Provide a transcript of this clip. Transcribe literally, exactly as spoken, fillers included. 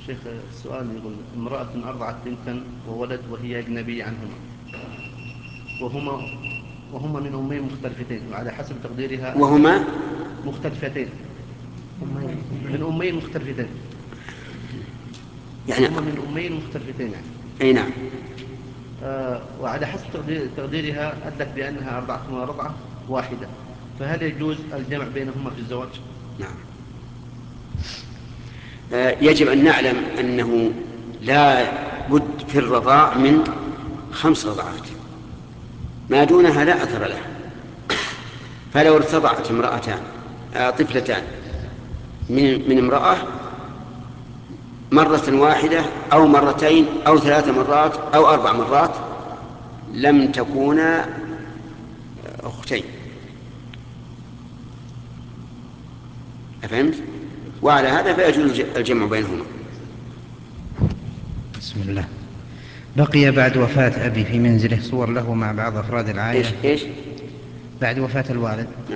شيخ السؤال يقول: امرأة أرضعت بنتا وولد وهي أجنبية عنهما، وهما وهما من أمين مختلفتين، وعلى حسب تقديرها وهما مختلفتين، من أمين مختلفتين، يعني. وهما من أمين مختلفتين يعني. أي نعم. آه وعلى حسب تقدير تقديرها أدت بأنها أرضعتهما رضعة واحدة، فهل يجوز الجمع بينهما في الزواج؟ نعم. آه يجب أن نعلم أنه لا بد في الرضاع من خمس رضعات، ما دونها لا أثر له. فلو ارتضعت امرأتان آه طفلتان من, من امرأة مرة واحدة أو مرتين أو ثلاث مرات أو أربع مرات لم تكونا أختين. أفهمت؟ وعلى هذا فيجوز الجمع بينهما. بسم الله. بقي بعد وفاة أبي في منزله صور له مع بعض أفراد إيش العائلة. إيش بعد وفاة الوالد